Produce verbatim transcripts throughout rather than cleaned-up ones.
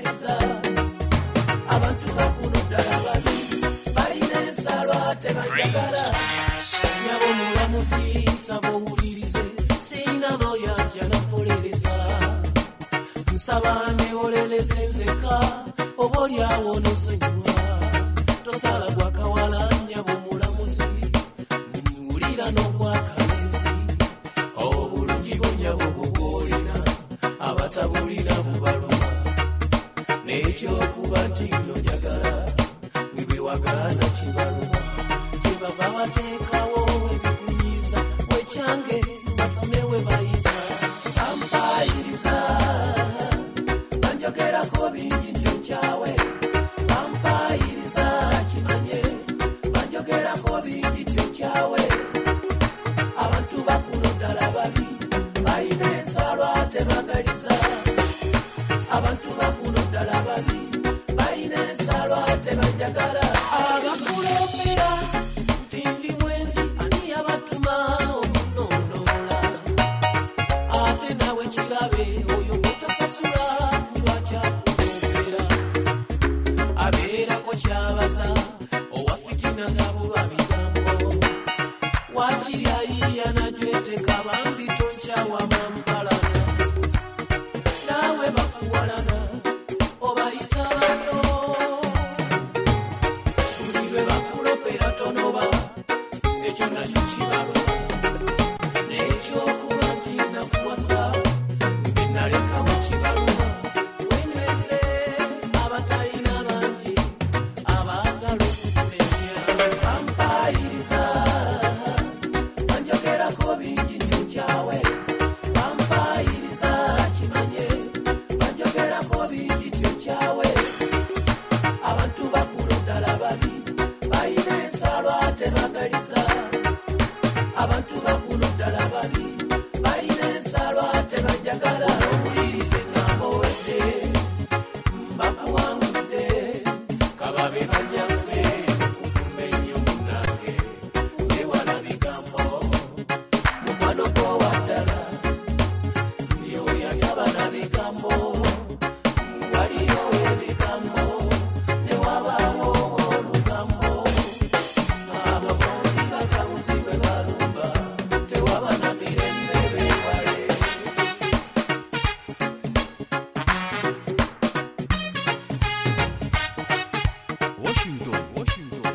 tebagaliza abantu bakuno ddala babi balina ensalo ate bajagala nyabo mulamuzi nsaba owulirize sirina looyanja nampolereza nsaba newolereze nzeka oba olyawo nosonyiwa tosala gwakawala nyabo mulamuzi wulira n'ogwakalenzi obulungi bonyabo bwolina abatabulira bubaluma n'ekyokuba nti nojagala bwe wagaana kibaluma kyebava bateekawo ebikunyiza wekyange bafune we bayita bampayiriza banjogerako bingi nti okyawe bampayiriza kimanye banjogerako bingi nti okyawe abantu bakuno ddala babi balina ensalo ate bagaliza abantu bakuno ddala babi balina ensalo ate bajagala abakulembera nti ndi mwenzi ani yabatuma okunondola ate nawe kirabe oyo mutasasula lwakyakulombera abeerako kyabaza owa fitina zabulwa bigambo wakiryayiya najweteka bambi tonkyawa mampalana nawe bakuwalana obayita bano buli lwe bakulopera tonoba ekyo nakyo kibalo n'ekyokuba nti nakuwasa benalekawo kibaluma wenyweze abatalina bangi abaagala okukumenya bampayiriza banjogerako bingi nti okyawe bampayiriza kimanye banjogerako bingi nti okyawe abantu bakuno ddala babi balina ensalo ate bagaliza abantu bakuno ddala babi balina ensalo ate bajagala owulirize ngambo wedde mbakuwangudde kababe banyaffe kufumba ennyo munnange ewala bigambo mukwano gwowa ddala yoyo atabana bigambo waliyo ebigambo newabaawo olugambo abakondi batabuzi bwe balumba tewaba na mirembe beewale Washington, Washington.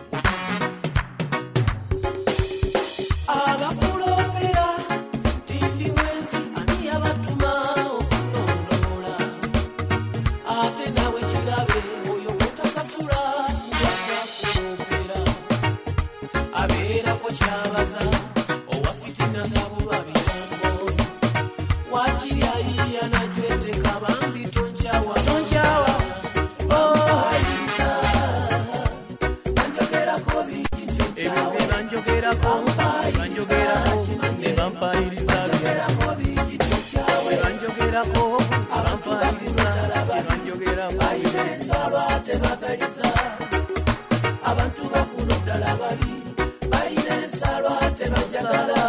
abakulopera nti ndi mwenzi ani yabatuma okunondola ate nawe kirabe oyo mutasasula lwakyakulopera abeerako kyabaza owa fitina tabulwa bigambo wakiryayiya najweteka bambi tonkyawa tonkyawa bayiriza banjogerako bingi nti Ebyo okyawe bye banjogerako banjogerako ne bampayiriza banjogerako bingi nti okyawe banjogerako bampayiriza ne banjogerako balina ensalo ate bagaliza abantu bakuno ddala babi balina ensalo ate bajagala